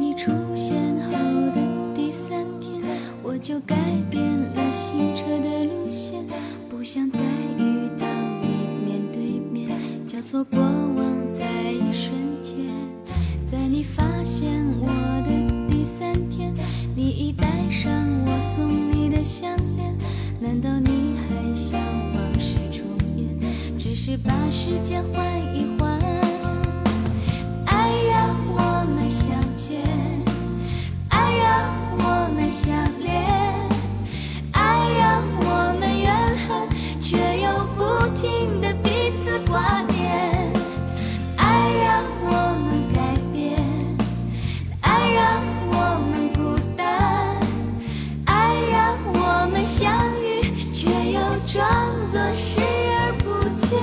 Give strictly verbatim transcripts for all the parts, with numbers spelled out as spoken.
你出现后的第三天，我就改变了行车的路线，不想再遇到你面对面，交错过往在一瞬间。在你发现我的第三天，你已戴上我送你的项链，难道你还想往事重演？只是把时间换一换，爱让我们相见，爱让我们相恋，爱让我们怨恨，却又不停地彼此挂念，爱让我们改变，爱让我们孤单，爱让我们相遇，却又装作视而不见。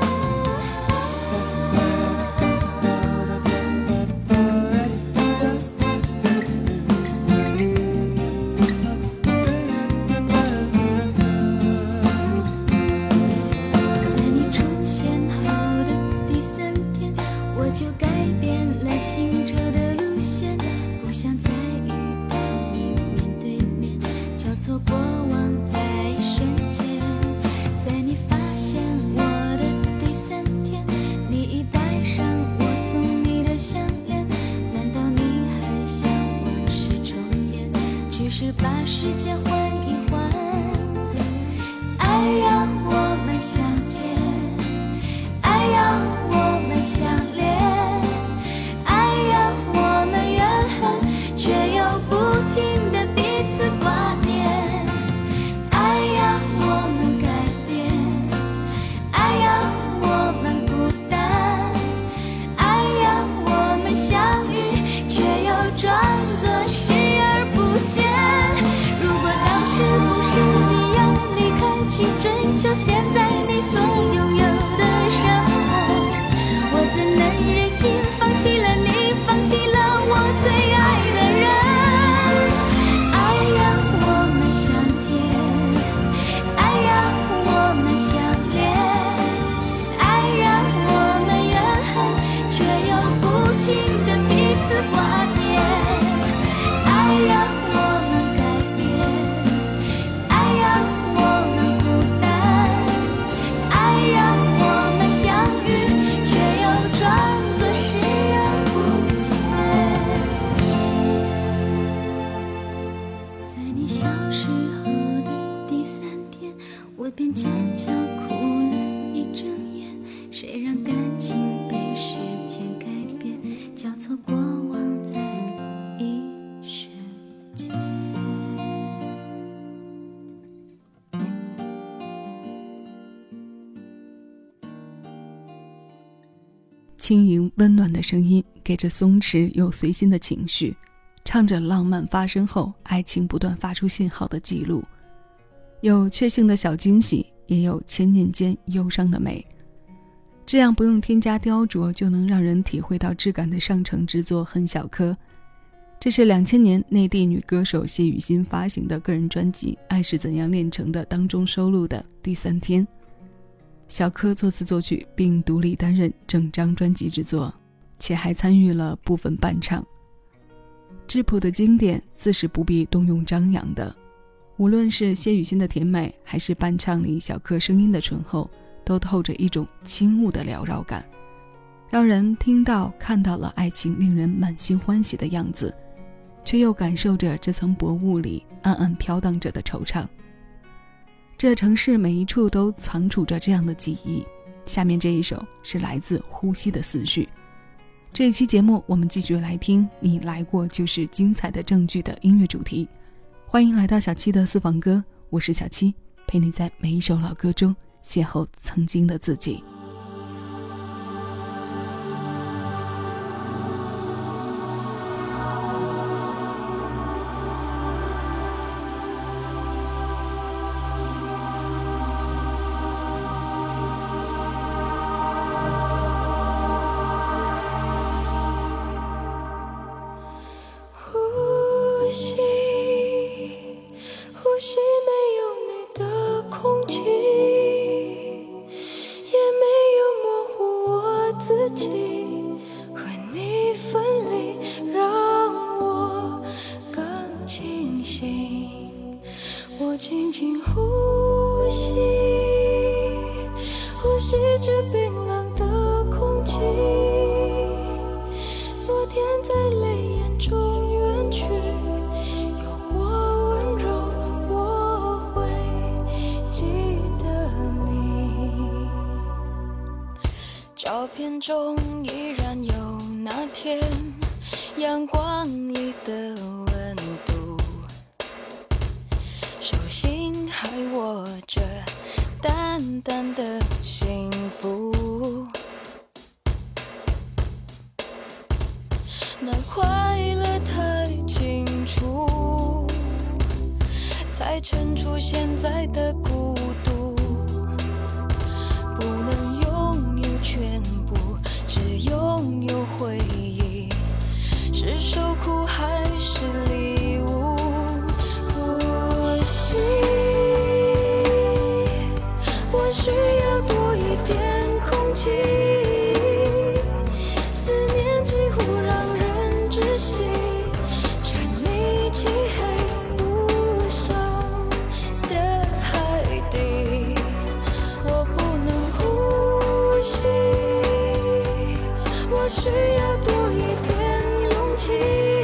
把时间换一换，爱让我们相见，爱让我们相恋，爱让我们怨恨，却又不停地彼此挂念，爱让我们改变，爱让我们孤单，爱让我们相遇，却又装作视而不见。是不是你要离开，去追求现在你所拥有的生活？我怎能忍心放弃了你，放弃了我最爱的人？爱让我们相见，爱让我们相恋，爱让我们怨恨，却又不停地彼此挂念，爱让我们便悄悄哭了一整夜，谁让感情被时间改变，交错过往在一瞬间。 轻盈温暖的声音，给着松弛又随心的情绪，唱着浪漫发生后爱情不断发出信号的记录，有确幸的小惊喜，也有千年间忧伤的美。这样不用添加雕琢就能让人体会到质感的上乘之作《恨小柯》，这是两千年内地女歌手谢雨欣发行的个人专辑《爱是怎样炼成的》当中收录的第三天。小柯作词作曲并独立担任整张专辑制作，且还参与了部分伴唱。质朴的经典自是不必动用张扬的，无论是谢雨欣的甜美，还是伴唱里小柯声音的醇厚，都透着一种轻雾的缭绕感，让人听到看到了爱情令人满心欢喜的样子，却又感受着这层薄雾里暗暗飘荡着的惆怅。这城市每一处都藏储着这样的记忆。下面这一首是来自呼吸的思绪。这一期节目我们继续来听你来过就是精彩的证据的音乐主题。欢迎来到小七的私房歌，我是小七，陪你在每一首老歌中邂逅曾经的自己。 呼吸没有你的空气，也没轻轻呼吸，呼吸着冰冷的空气。昨天在泪眼中远去，有我温柔，我会记得你。照片中依然有那天阳光里的温度，手心还握着淡淡的幸福，那快乐太清楚，才衬出现在的孤独。不能拥有全部，只拥有回忆，是受苦还是礼物？呼吸，我需要多一点空气，思念几乎让人窒息，沉溺漆黑无声的海底。我不能呼吸，我需要多一点勇气，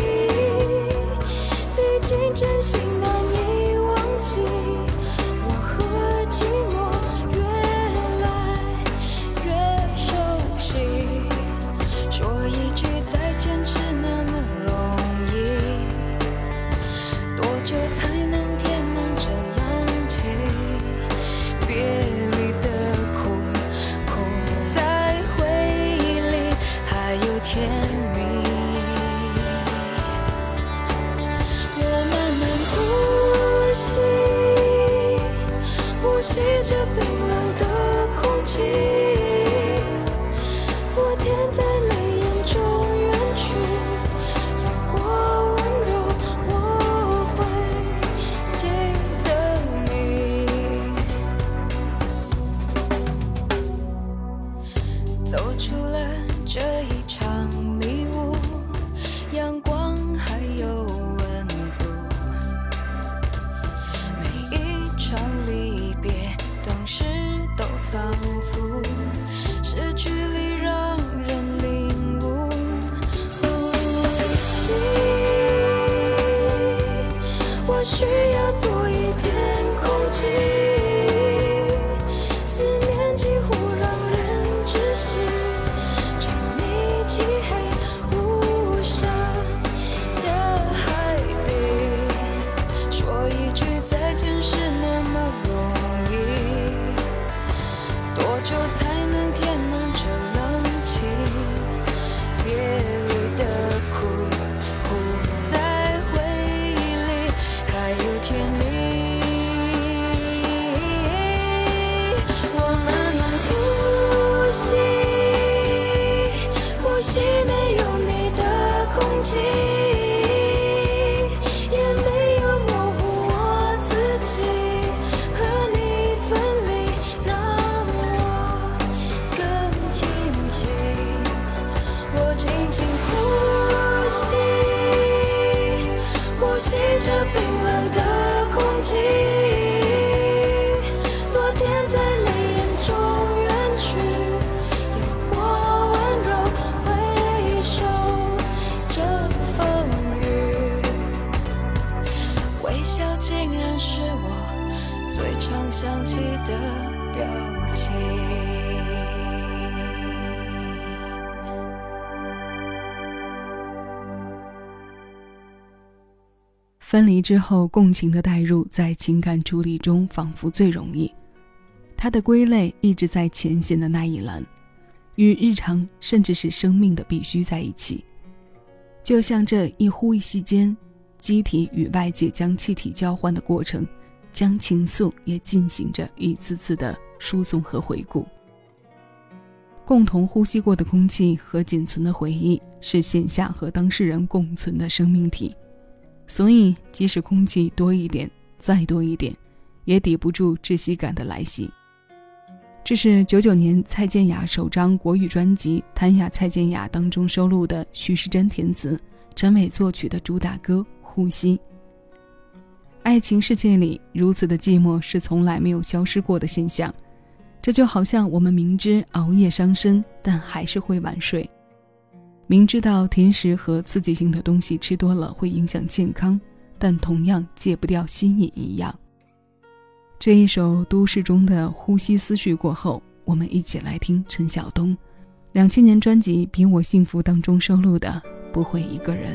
毕竟真心难以忘记，我和寂寞越来越熟悉，说一句再见是那么容易，多久才能填满这冷气？别离的苦，苦在回忆里还有甜蜜。我慢慢呼吸，呼吸着冰冷的空气。昨天在泪眼中远去，有过温柔，我会记得你。走出了这一场迷雾，阳光还有温度，每一场离别当时都仓促，失去里让人领悟。呼吸，我需要多一点空气，思念几乎让人窒息，沉溺漆黑无声的海底，说一句再见是那么容易，多久才能填满这冷气？别离的苦，苦在回忆里还有甜蜜。我慢慢呼吸，呼吸没有你的空气，也没有模糊我自己，和你分离让我更清晰。我轻轻呼吸，呼吸着冰冷的空气。昨天在泪眼中远去，有过温柔回首这风雨，微笑竟然是我最常想起的表情。 分离之后，共情的代入在情感处理中仿佛最容易。它的归类一直在前线的那一栏，与日常甚至是生命的必须在一起。就像这一呼一吸间，机体与外界将气体交换的过程，将情愫也进行着一次次的输送和回顾。共同呼吸过的空气和仅存的回忆，是线下和当事人共存的生命体。所以即使空气多一点，再多一点，也抵不住窒息感的来袭。这是九九年蔡健雅首张国语专辑《谭雅蔡健雅》当中收录的徐世珍填词，陈伟作曲的主打歌《呼吸》。 爱情世界里如此的寂寞是从来没有消失过的现象，这就好像我们明知熬夜伤身，但还是会晚睡，明知道甜食和刺激性的东西吃多了会影响健康，但同样戒不掉心瘾一样。这一首都市中的呼吸思绪过后，我们一起来听陈晓东两千年专辑《比我幸福》当中收录的《不会一个人》。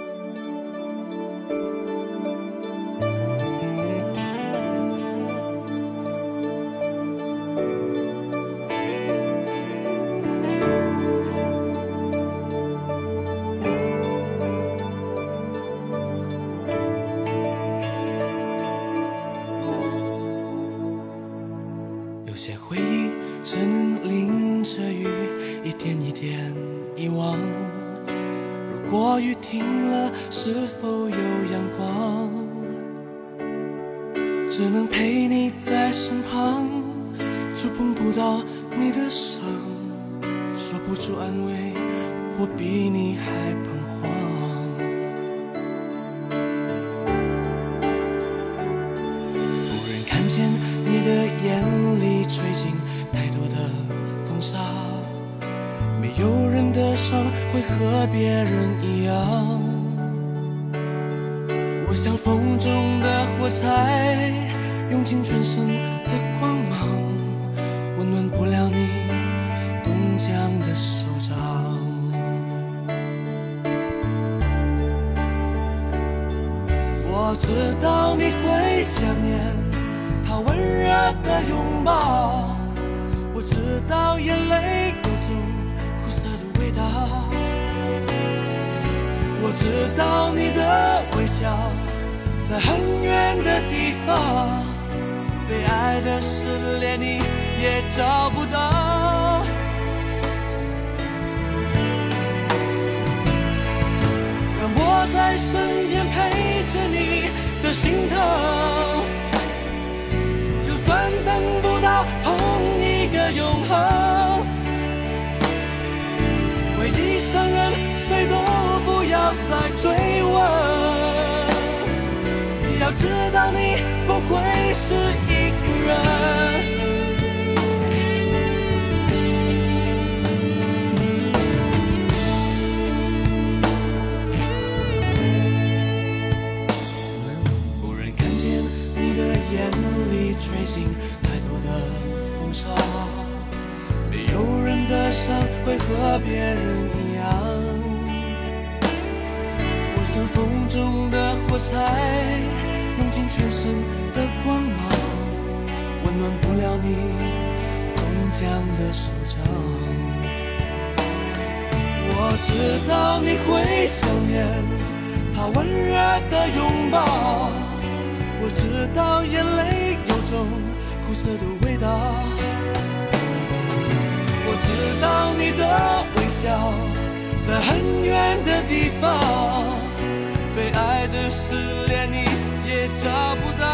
有些回忆只能淋着雨，一点一点遗忘。如果雨停了，是否有阳光？只能陪你在身旁，触碰不到你的伤，说不出安慰，我比你还彷徨。不忍看见你的眼里吹进太多的风沙，没有人的伤会和别人一样。我像风中的火柴，用尽全身的光芒，温暖不了你冻僵的手掌。我知道你会想念他温热的拥抱，我知道眼泪有种苦涩的味道，我知道你的微笑在很远的地方，被爱的失恋你也找不到。让我在身边陪着你的心疼，就算等不到同一个永恒，为一生人谁都不要再追问。要知道你不会是一个人。不忍看见你的眼里吹进太多的风沙，没有人的伤会和别人一样。我像风中的火柴，用尽全身的光芒，温暖不了你冻僵的手掌。我知道你会想念他温热的拥抱，我知道眼泪有种苦涩的味道，我知道你的微笑在很远的地方，被爱的失恋你也找不到。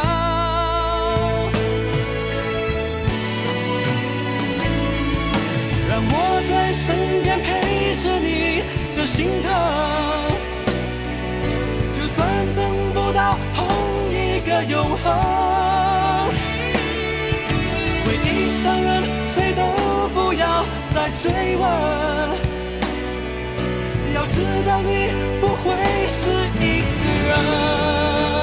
让我在身边陪着你的心疼，就算等不到同一个永恒，为一生人谁都不要再追问。要知道你不会是一个人。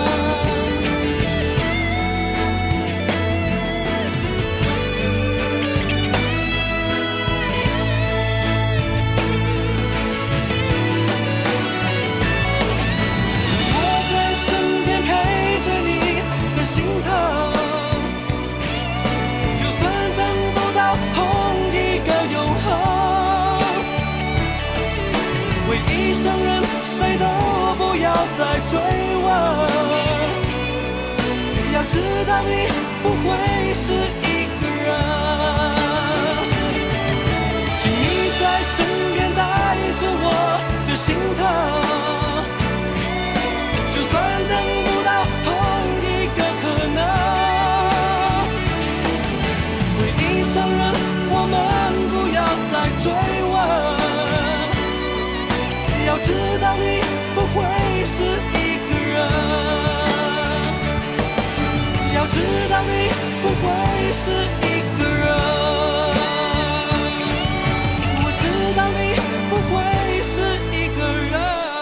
再追问，要知道你不会是一个人，请你在身边带着我的心疼，就算等不到同一个可能，为一生人我们不要再追问，要知道你不会是一个人。 会是一个人，我知道你不会是一个人。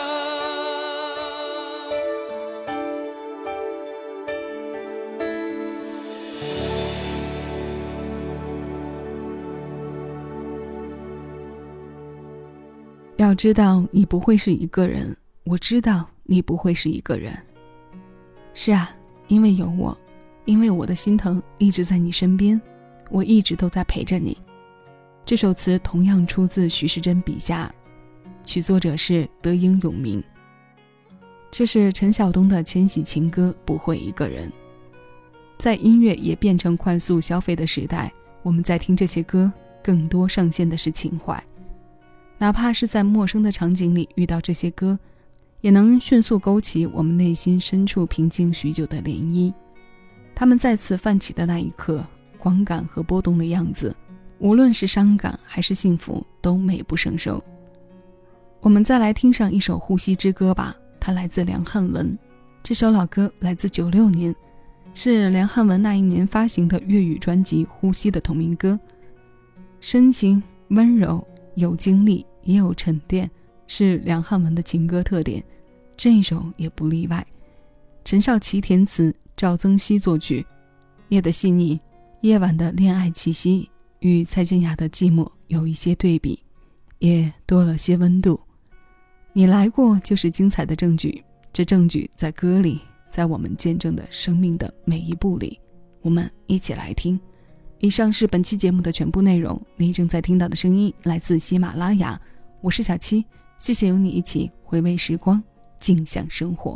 要知道你不会是一个人，我知道你不会是一个人。是啊，因为有我，因为我的心疼一直在你身边，我一直都在陪着你。这首词同样出自徐世珍笔下，曲作者是德英永明。这是陈晓东的千禧情歌《不会一个人》。在音乐也变成快速消费的时代，我们在听这些歌，更多上线的是情怀。哪怕是在陌生的场景里遇到这些歌，也能迅速勾起我们内心深处平静许久的涟漪。它们再次泛起的那一刻，光感和波动的样子，无论是伤感还是幸福，都美不胜收。我们再来听上一首《呼吸之歌》吧，它来自梁汉文。这首老歌来自九六年，是梁汉文那一年发行的粤语专辑《呼吸》的同名歌。深情、温柔、有经历也有沉淀，是梁汉文的情歌特点，这一首也不例外。陈少琪填词，赵增熹作曲。夜的细腻，夜晚的恋爱气息，与蔡健雅的寂寞有一些对比，也多了些温度。你来过就是精彩的证据，这证据在歌里，在我们见证的生命的每一步里。我们一起来听。以上是本期节目的全部内容，你正在听到的声音来自喜马拉雅，我是小七，谢谢有你一起回味时光，静享生活。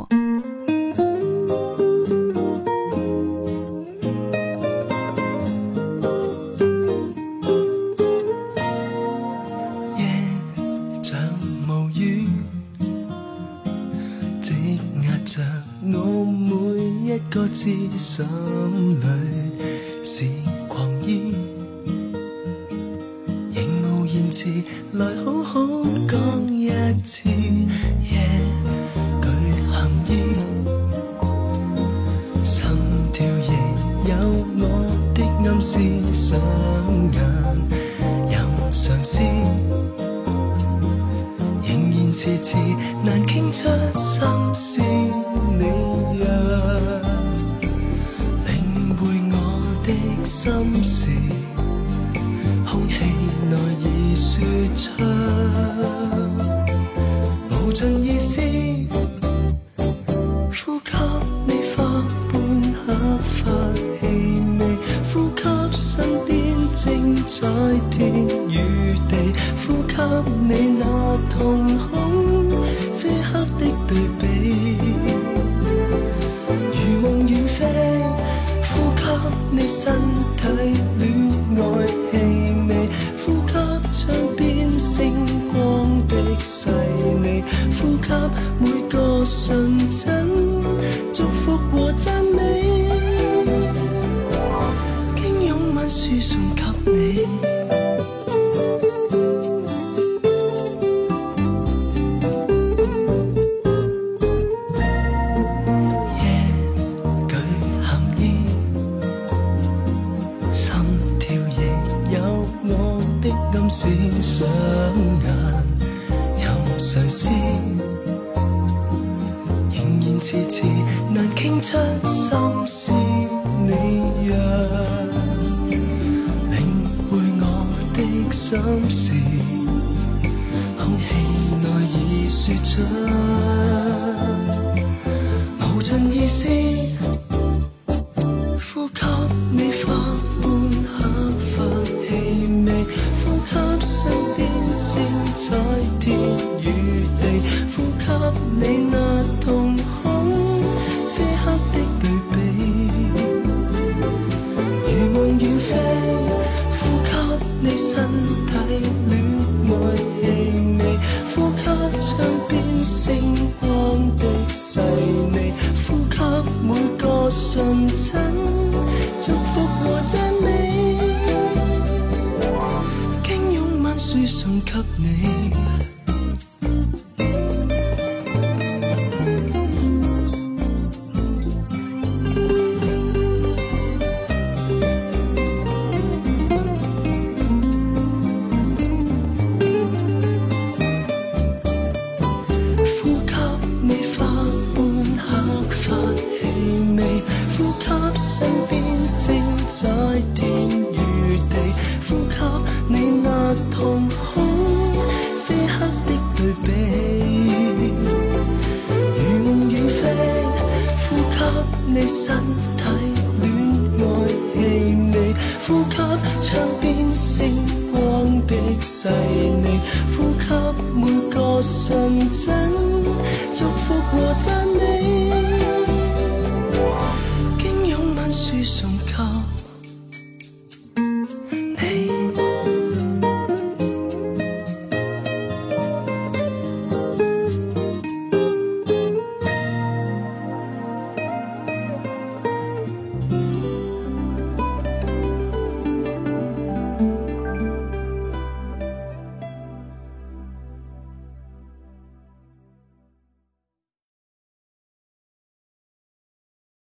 夜像無語，積壓着我每一個字，心裏是狂意，仍無言辭，來好好講一次。夜具含義，心跳亦有我的暗示，雙眼任嘗試，仍然遲遲難傾出心事。你若心事，空氣內已說出，無盡意思，呼吸你花般合發氣味，呼吸身邊精彩天與地，呼吸你那瞳孔啡黑的對比，如夢遠飛，呼吸你身體戀愛氣味，呼吸窗邊星光的細膩，呼吸每個瞬間祝福和讚美，經擁吻輸送給你。雙眼任嘗試，仍然遲遲難傾出心事。你若領會我的心事，空氣內已說出無盡意思，呼吸你花般合發氣味，呼吸身邊精彩天與地，呼吸你那瞳孔啡黑的對比，如夢遠飛，呼吸你身體戀愛氣味，呼吸窗邊星光的細膩，呼吸每個瞬間祝福和讚美，輸送給你。 你身體戀愛氣味，呼吸窗邊星光的細膩，呼吸每個瞬間祝福和讚美，經擁吻輸送給